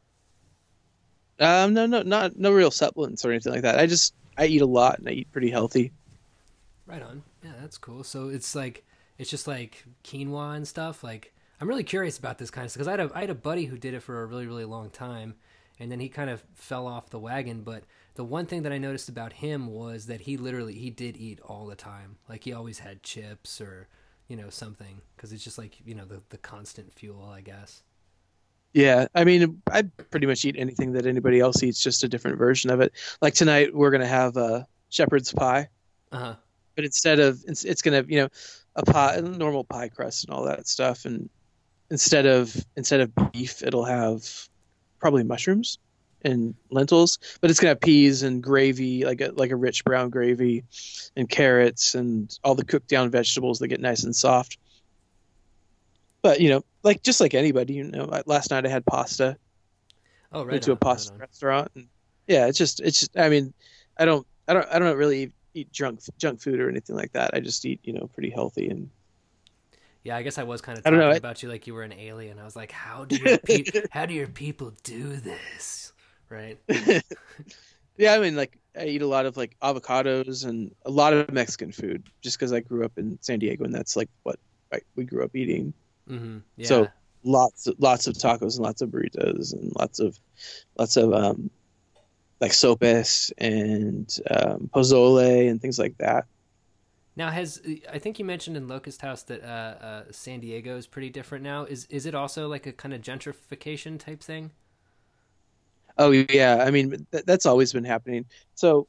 Um, no, no, not no real supplements or anything like that. I just I eat a lot and I eat pretty healthy. Right on. Yeah, that's cool. So it's like it's just like quinoa and stuff. Like I'm really curious about this kind of stuff because I had a I had a buddy who did it for a really really long time, and then he kind of fell off the wagon. But the one thing that I noticed about him was that he literally he did eat all the time. Like he always had chips or you know something because it's just like you know the the constant fuel, I guess. Yeah, I mean, I pretty much eat anything that anybody else eats, just a different version of it. Like tonight, we're gonna have a shepherd's pie, Uh huh. but instead of it's, it's gonna you know a pie, a normal pie crust and all that stuff, and instead of instead of beef, it'll have probably mushrooms and lentils, but it's gonna have peas and gravy, like a like a rich brown gravy, and carrots and all the cooked down vegetables that get nice and soft. But you know, like just like anybody, you know, last night I had pasta. Oh right. Went to on, a pasta right on. restaurant, and yeah, it's just it's just. I mean, I don't I don't I don't really eat junk junk food or anything like that. I just eat you know pretty healthy and. Yeah, I guess I was kind of I talking don't know, I- about you like you were an alien. I was like, how do your pe- how do your people do this? Right. Yeah, I mean, like I eat a lot of like avocados and a lot of Mexican food, just because I grew up in San Diego, and that's like what I, we grew up eating. Mm-hmm. Yeah. So lots of lots of tacos and lots of burritos and lots of lots of um like sopes and um, pozole and things like that. Now, has I think you mentioned in Locust House that uh, uh, San Diego is pretty different now. Is is it also like a kind of gentrification type thing? Oh yeah, I mean th- that's always been happening. So,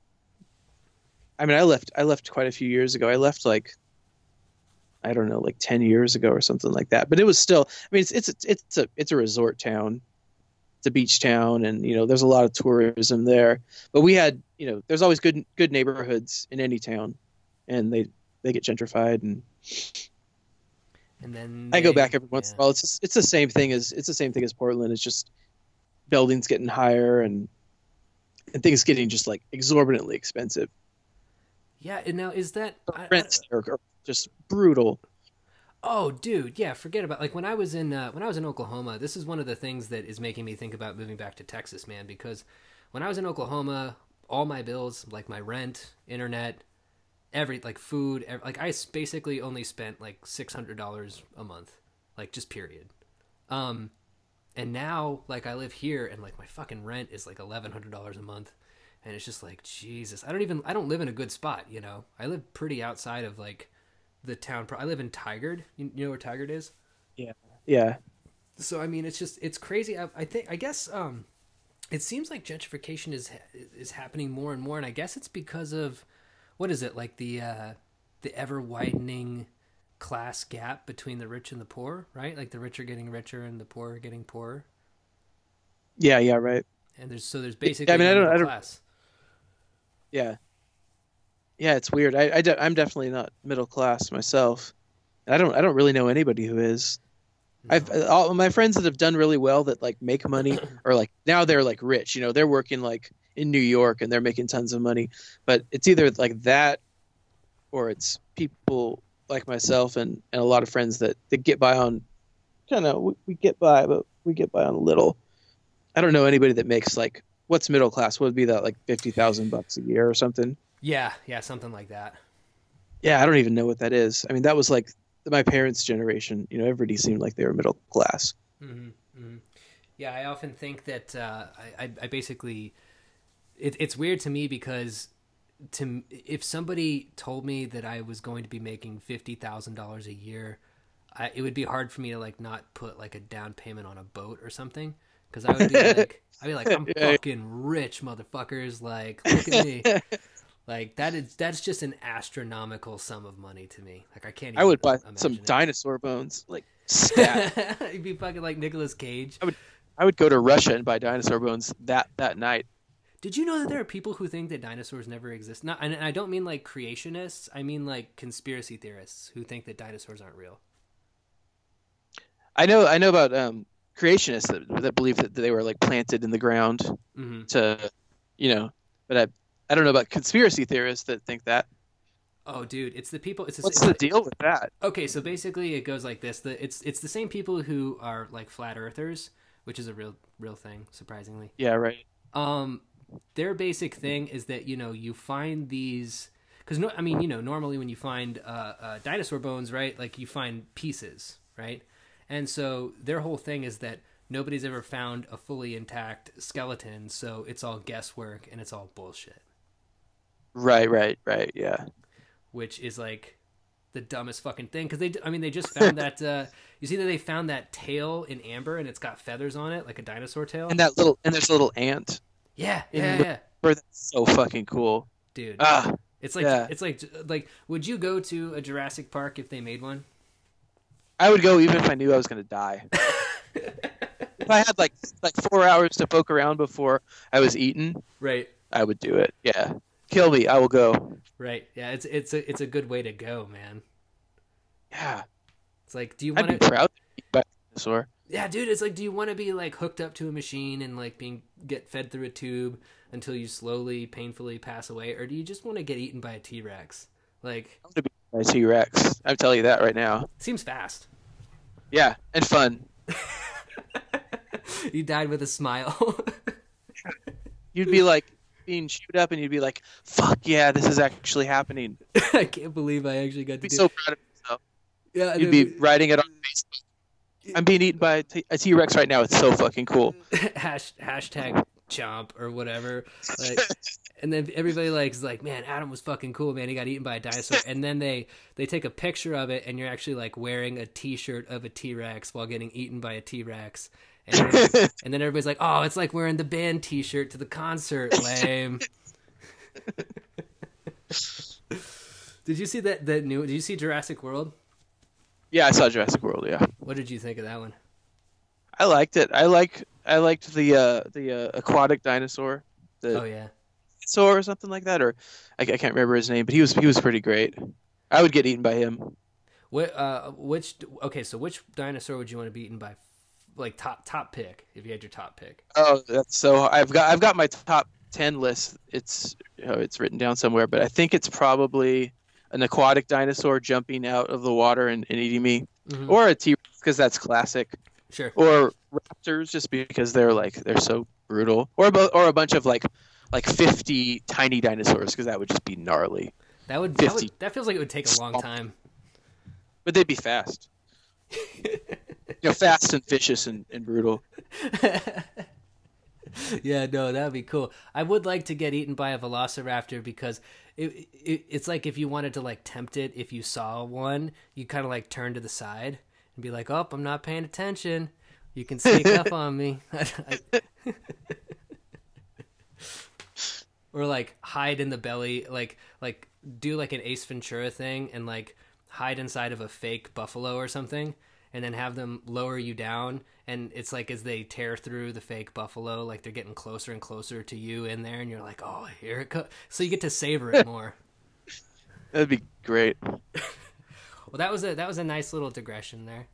I mean, I left I left quite a few years ago. I left like I don't know, like ten years ago or something like that. But it was still, I mean, it's it's it's a it's a resort town, it's a beach town, and you know, there's a lot of tourism there. But we had, you know, there's always good good neighborhoods in any town, and they they get gentrified, and And then I go they- back every once in yeah. a while. It's just, it's the same thing as it's the same thing as Portland. It's just buildings getting higher, and and things getting just like exorbitantly expensive. Yeah, and now is that I, I, Rents are, are just brutal. oh, dude, yeah, forget about like when I was in uh, when I was in Oklahoma. This is one of the things that is making me think about moving back to Texas, man. Because when I was in Oklahoma, all my bills, like my rent, internet, every like food, every, like I basically only spent like six hundred dollars a month, like just period. Um, and now like I live here, and like my fucking rent is like eleven hundred dollars a month, and it's just like Jesus. I don't even I don't live in a good spot, you know. I live pretty outside of like the town. I live in Tigard. You know where Tigard is? Yeah. Yeah. So I mean, it's just it's crazy. I, I think I guess um, it seems like gentrification is is happening more and more, and I guess it's because of what is it like the uh, the ever widening class gap between the rich and the poor, right? Like the rich are getting richer and the poor are getting poorer, Yeah. Yeah. Right. and there's so there's basically I mean, I no don't, I middle don't, class. yeah. Yeah. It's weird. I, I, de- I'm definitely not middle class myself. I don't, I don't really know anybody who is. I've No. all my friends that have done really well that like make money or like now they're like rich, you know, they're working like in New York and they're making tons of money. But it's either like that or it's people like myself and, and a lot of friends that, that get by on kind of we, we get by, but we get by on a little. I don't know anybody that makes like what's middle class? What would be that like fifty thousand bucks a year or something? Yeah, yeah, something like that. Yeah, I don't even know what that is. I mean, that was like my parents' generation. You know, everybody seemed like they were middle class. Mm-hmm, mm-hmm. Yeah, I often think that uh, I, I, I basically it, it's weird to me because to if somebody told me that I was going to be making fifty thousand dollars a year, I, it would be hard for me to like not put like a down payment on a boat or something because I would be like I'd be like I'm Yeah. fucking rich, motherfuckers! Like look at me. Like that is that's just an astronomical sum of money to me. Like I can't. Even I would buy imagine some it. dinosaur bones, like stat. You'd be fucking like Nicolas Cage. I would, I would go to Russia and buy dinosaur bones that that night. Did you know that there are people who think that dinosaurs never exist? Not, and I don't mean like creationists. I mean like conspiracy theorists who think that dinosaurs aren't real. I know, I know about um, creationists that, that believe that they were like planted in the ground Mm-hmm. to, you know. But I, I don't know about conspiracy theorists that think that. Oh, dude, it's the people. It's, What's it's the deal with that? Okay, so basically it goes like this: the it's it's the same people who are like flat earthers, which is a real real thing, surprisingly. Yeah, right. Um, their basic thing is that you know you find these because no, I mean you know normally when you find uh, uh, dinosaur bones, right? Like you find pieces, right? And so their whole thing is that nobody's ever found a fully intact skeleton, so it's all guesswork and it's all bullshit. Right, right, right. Yeah. Which is like the dumbest fucking thing because they, I mean, they just found that. Uh, you see that they found that tail in amber and it's got feathers on it, like a dinosaur tail. And that little and there's a little ant. Yeah, in yeah, the- yeah, That's so fucking cool. dude. Ah, It's like yeah. it's like like. Would you go to a Jurassic Park if they made one? I would go even if I knew I was gonna die. If I had like like four hours to poke around before I was eaten, Right, I would do it. Yeah, kill me, I will go. right. Yeah, it's it's a it's a good way to go, man. Yeah, It's like, do you I'd want be to? proud to eat by a dinosaur. Yeah, dude. It's like, do you want to be like hooked up to a machine and like being get fed through a tube until you slowly, painfully pass away, or do you just want to get eaten by a T Rex? Like, I'm gonna be by a T Rex. I'm telling you that right now. seems fast. Yeah, and fun. You died with a smile. You'd be like being chewed up, and you'd be like, "Fuck yeah, this is actually happening." I can't believe I actually got You'd to be do. so proud of yourself. Yeah, and You'd then be writing it on Facebook. I'm being eaten by a T- a T-Rex right now. It's so fucking cool. hash, hashtag chomp or whatever. Like, and then everybody like is like, man, Adam was fucking cool, man. He got eaten by a dinosaur. And then they they take a picture of it, and you're actually like wearing a T-shirt of a T-Rex while getting eaten by a T-Rex. And, everybody- and then everybody's like, oh, it's like wearing the band T-shirt to the concert. Lame. Did you see that that new? Did you see Jurassic World? Yeah, I saw Jurassic World. Yeah, What did you think of that one? I liked it. I like I liked the uh, the uh, aquatic dinosaur, the Oh yeah. dinosaur or something like that, or I, I can't remember his name, but he was he was pretty great. I would get eaten by him. What? Uh, which? Okay, so which dinosaur would you want to be eaten by? Like top top pick if you had your top pick. Oh, that's so. I've got I've got my top ten list, it's you know, it's written down somewhere, but I think it's probably an aquatic dinosaur jumping out of the water and, and eating me, Mm-hmm. or a T-Rex because that's classic, Sure. or raptors just because they're like they're so brutal, or a, bu- or a bunch of like like fifty tiny dinosaurs because that would just be gnarly. That would, that fifty. would that feels like it would take a long time. But they'd be fast. You know, fast and vicious and, and brutal. Yeah, no, that would be cool. I would like to get eaten by a velociraptor because it, it it's like if you wanted to like tempt it, if you saw one, you kind of like turn to the side and be like, "Oh, I'm not paying attention. You can sneak up on me." Or like hide in the belly, like like do like an Ace Ventura thing and like hide inside of a fake buffalo or something, and then have them lower you down, and it's like as they tear through the fake buffalo, like they're getting closer and closer to you in there, and you're like, oh, here it comes. So you get to savor it more. That'd be great. Well, that was a that was a nice little digression there.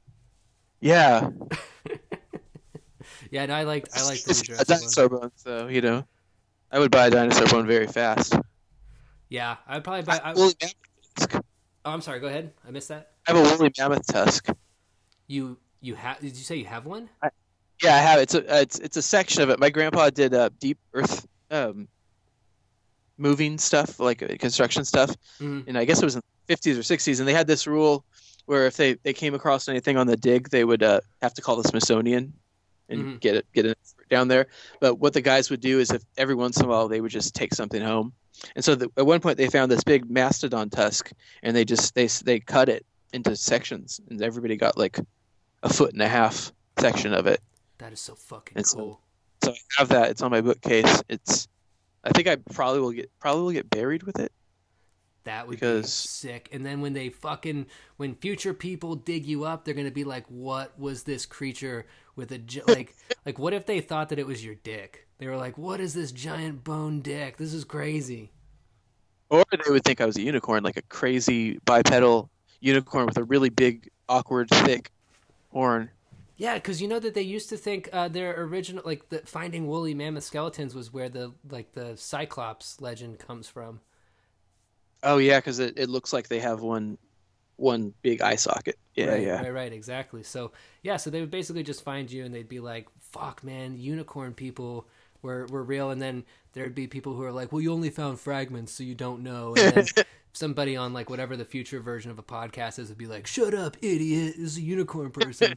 Yeah. Yeah, no, I liked I liked the It's a Jurassic dinosaur one. bone, so you know, I would buy a dinosaur bone very fast. Yeah, I'd probably buy. I, Woolly mammoth tusk. oh, I'm sorry. Go ahead. I missed that. I have a woolly mammoth tusk. You you have? Did you say you have one? I, yeah, I have. It's a it's it's a section of it. My grandpa did uh, deep earth um, moving stuff, like uh, construction stuff, Mm-hmm. and I guess it was in the fifties or sixties. And they had this rule where if they, they came across anything on the dig, they would uh, have to call the Smithsonian and Mhm. get it get it down there. But what the guys would do is, if every once in a while they would just take something home. And so the, at one point they found this big mastodon tusk, and they just they they cut it into sections, and everybody got like a foot and a half section of it. That is so fucking And so- cool. So I have that. It's on my bookcase. It's I think I probably will get probably will get buried with it. That would be Because- sick. And then when they fucking when future people dig you up, they're gonna be like, "What was this creature with a gi-" like like? What if they thought that it was your dick? They were like, "What is this giant bone dick? This is crazy." Or they would think I was a unicorn, like a crazy bipedal unicorn with a really big, awkward, thick horn. Yeah, because you know that they used to think uh, their original like the finding woolly mammoth skeletons was where the like the Cyclops legend comes from. Oh yeah, because it, it looks like they have one one big eye socket. Yeah, right, yeah. right, right, exactly. So yeah, so they would basically just find you and they'd be like, "Fuck, man, unicorn people were were real," and then there'd be people who are like, "Well, you only found fragments, so you don't know," and then somebody on like whatever the future version of a podcast is would be like, "Shut up, idiot! This is a unicorn person."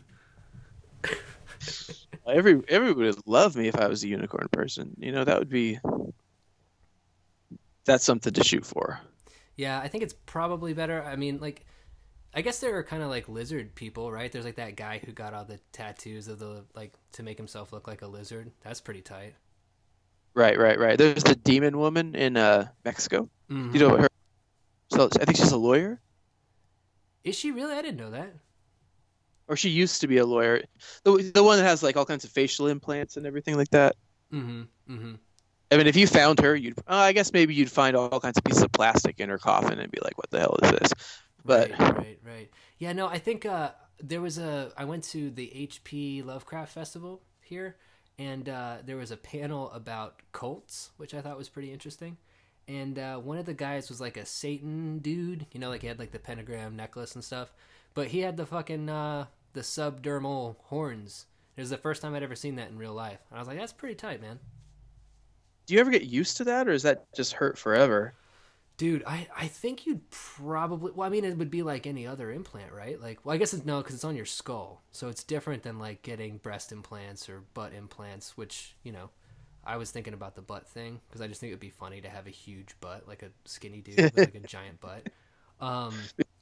Every everybody would love me if I was a unicorn person. You know, that would be that's something to shoot for. Yeah, I think it's probably better. I mean, like, I guess there are kind of like lizard people, right? There's like that guy who got all the tattoos of the like to make himself look like a lizard. That's pretty tight. Right, right, right. There's the demon woman in uh, Mexico. Mhm. You know her? So I think she's a lawyer, Is she really? I didn't know that. or she used to be a lawyer. The the one that has like all kinds of facial implants and everything like that. Mm-hmm. Mm-hmm. I mean, if you found her, you'd uh, I guess maybe you'd find all kinds of pieces of plastic in her coffin and be like, "What the hell is this?" But Right, right, right. Yeah, no, I think uh, there was a. I went to the H P Lovecraft Festival here, and uh, there was a panel about cults, which I thought was pretty interesting. And uh, one of the guys was like a Satan dude, you know, like he had like the pentagram necklace and stuff, but he had the fucking uh, the subdermal horns. It was the first time I'd ever seen that in real life, and I was like, "That's pretty tight, man." do you ever get used to that, or is that just hurt forever? Dude, I, I think you'd probably... Well, I mean, it would be like any other implant, right? Like, well, I guess it's no, because it's on your skull. So it's different than, like, getting breast implants or butt implants, which, you know, I was thinking about the butt thing, because I just think it would be funny to have a huge butt, like a skinny dude with, like, a giant butt. Um,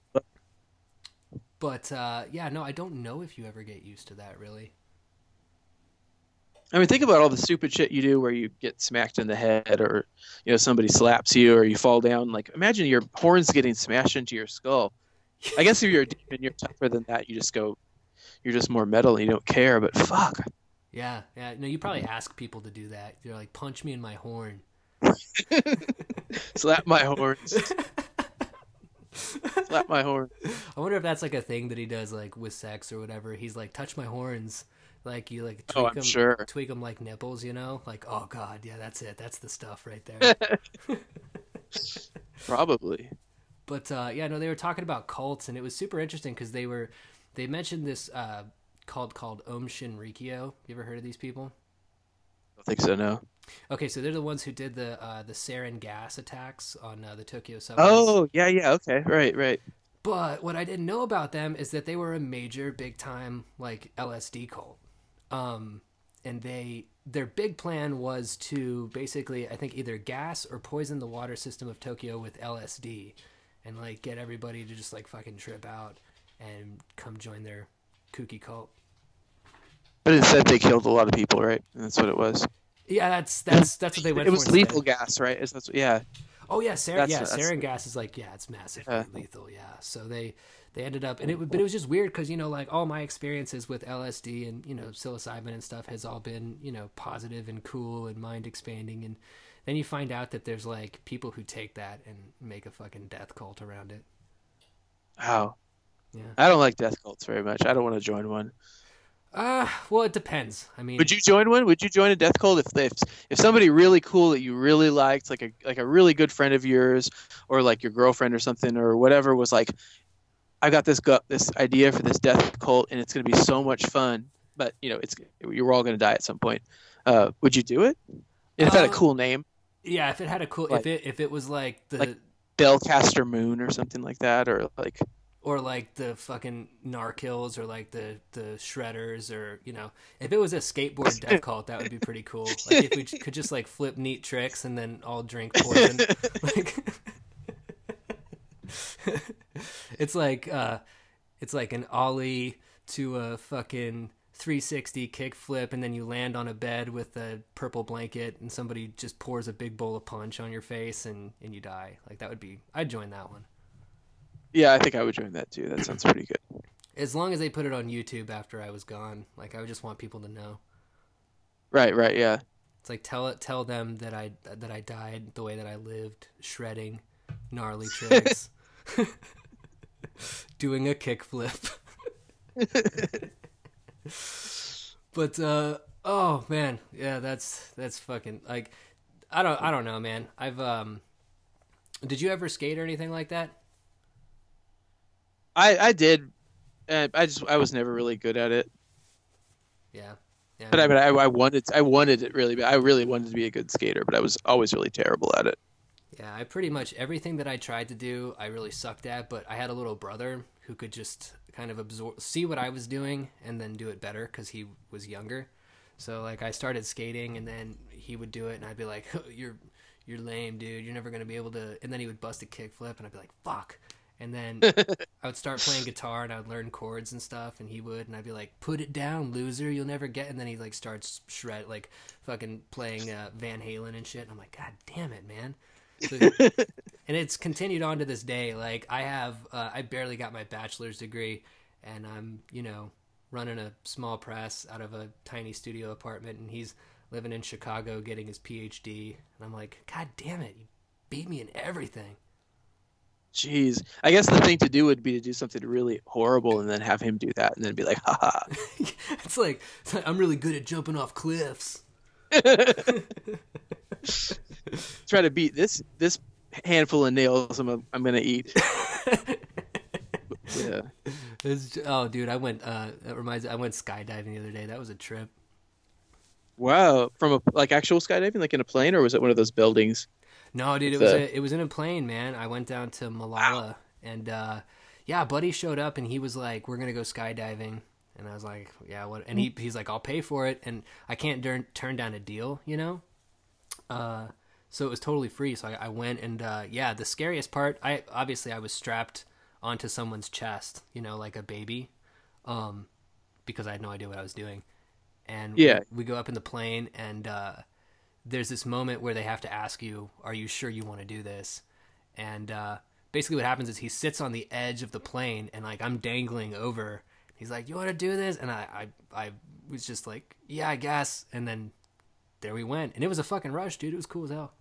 but, uh, yeah, no, I don't know if you ever get used to that, really. I mean, think about all the stupid shit you do where you get smacked in the head, or you know somebody slaps you, or you fall down. Like, imagine your horns getting smashed into your skull. I guess if you're a demon, you're tougher than that. You just go, you're just more metal, and you don't care. But fuck, Yeah, yeah. No, you probably ask people to do that. You're like, punch me in my horn. slap my horns, slap my horn. I wonder if that's like a thing that he does, like with sex or whatever. He's like, touch my horns, Like you like Oh, tweak I'm them, sure. tweak them like nipples, you know? Like, oh god, yeah, that's it. That's the stuff right there. Probably. But uh, yeah, no, they were talking about cults, and it was super interesting because they were they mentioned this uh, called called Om Shinrikyo. You ever heard of these people? I don't think so. No. Okay, so they're the ones who did the uh, the sarin gas attacks on uh, the Tokyo subways. Oh, yeah, yeah. Okay. Right, right. But what I didn't know about them is that they were a major, big time like L S D cult. Um, and they their big plan was to basically, I think, either gas or poison the water system of Tokyo with L S D, and like get everybody to just like fucking trip out and come join their kooky cult. But instead, they killed a lot of people, right? And that's what it was. Yeah, that's that's that's what they went It for was instead. lethal gas, right? Is that's yeah. Oh yeah, sarin. That's Yeah, that's sarin gas is like yeah, it's massively yeah. lethal. Yeah, so they they ended up, and it but it was just weird because you know like all my experiences with L S D and you know psilocybin and stuff has all been you know positive and cool and mind expanding, and then you find out that there's like people who take that and make a fucking death cult around it. Wow. Yeah. I don't like death cults very much. I don't want to join one. Uh, well, it depends. I mean, Would you join one? Would you join a death cult if if if somebody really cool that you really liked, like a like a really good friend of yours, or like your girlfriend or something or whatever, was like, I got this gut this idea for this death cult and it's going to be so much fun, but you know it's you're all going to die at some point. Uh, would you do it? And if it had a Uh, cool name, yeah, if it had a cool, like if it if it was like the like Bellcaster Moon or something like that, or like or like the fucking Narkills or like the the Shredders or you know if it was a skateboard death cult that would be pretty cool. Like if we could just like flip neat tricks and then all drink poison. Like it's like uh it's like an ollie to a fucking three sixty kickflip and then you land on a bed with a purple blanket and somebody just pours a big bowl of punch on your face and and you die. Like that would be I'd join that one. yeah, I think I would join that too. That sounds pretty good. As long as they put it on YouTube after I was gone, like I would just want people to know. Right, right, yeah. It's like tell it, tell them that I that I died the way that I lived, shredding, gnarly tricks, doing a kickflip. But uh, oh man, yeah, that's that's fucking like I don't I don't know, man. I've um, did you ever skate or anything like that? I I did. Uh, I just I was never really good at it. Yeah, yeah. But I, but I, I wanted, I wanted it really, I really wanted to be a good skater, but I was always really terrible at it. Yeah, I pretty much everything that I tried to do, I really sucked at. But I had a little brother who could just kind of absorb, see what I was doing, and then do it better because he was younger. So like I started skating, and then he would do it, and I'd be like, "You're, you're lame, dude. You're never gonna be able to." And then he would bust a kickflip, and I'd be like, "Fuck." And then I would start playing guitar and I would learn chords and stuff and he would and I'd be like, put it down, loser, you'll never get. And then he like starts shred like fucking playing uh, Van Halen and shit. And I'm like, God damn it, man. So, and it's continued on to this day. Like I have, uh, I barely got my bachelor's degree and I'm, you know, running a small press out of a tiny studio apartment and he's living in Chicago getting his P H D. And I'm like, God damn it, you beat me in everything. Jeez, I guess the thing to do would be to do something really horrible and then have him do that and then be like, haha. It's like, it's like I'm really good at jumping off cliffs. Try to beat this this handful of nails I'm I'm gonna eat. Yeah. It's, oh, dude, I went. Uh, that reminds. I went skydiving the other day. That was a trip. Wow, from a like actual skydiving, like in a plane, or was it one of those buildings? No, dude, it was a, it was in a plane, man. I went down to Malala, wow. and uh, yeah, buddy showed up and he was like, "We're gonna go skydiving," and I was like, "Yeah, what?" And he he's like, "I'll pay for it," and I can't turn turn down a deal, you know. Uh, so it was totally free. So I, I went, and uh, yeah, the scariest part, I obviously I was strapped onto someone's chest, you know, like a baby, um, because I had no idea what I was doing, and yeah, we, we go up in the plane and. Uh, there's this moment where they have to ask you, are you sure you want to do this? And uh, basically what happens is he sits on the edge of the plane and like I'm dangling over. He's like, you want to do this? And I, I, I was just like, yeah, I guess. And then there we went. And it was a fucking rush, dude. It was cool as hell.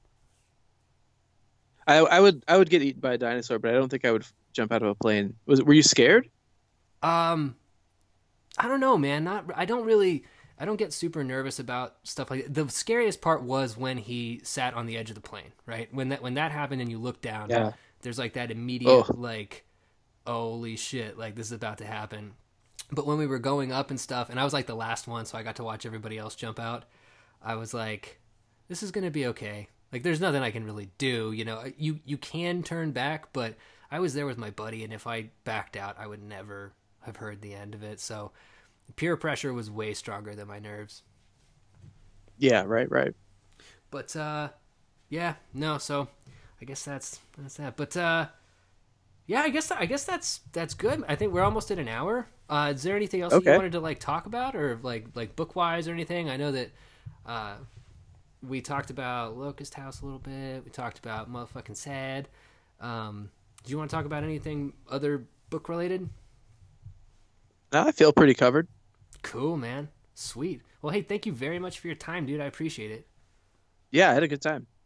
I, I would I would get eaten by a dinosaur, but I don't think I would jump out of a plane. Was Were you scared? Um, I don't know, man. Not I don't really I don't get super nervous about stuff like that. The scariest part was when he sat on the edge of the plane, right? When that when that happened and you look down, Yeah. there's like that immediate Oh. like, holy shit, like this is about to happen. But when we were going up and stuff, and I was like the last one, so I got to watch everybody else jump out, I was like, this is gonna be okay. Like there's nothing I can really do, you know. You you can turn back, but I was there with my buddy, and if I backed out, I would never have heard the end of it. So peer pressure was way stronger than my nerves. Yeah, right, right. But uh yeah, no, so I guess that's that's that. But uh yeah, I guess I guess that's that's good. I think we're almost at an hour. Uh is there anything else that you Okay. wanted to like talk about, or like like book wise or anything? I know that uh we talked about Locust House a little bit. We talked about Motherfucking Sad. Um do you want to talk about anything other book related? No, I feel pretty covered. Cool, man. Sweet. Well, hey, thank you very much for your time, dude. I appreciate it. Yeah, I had a good time.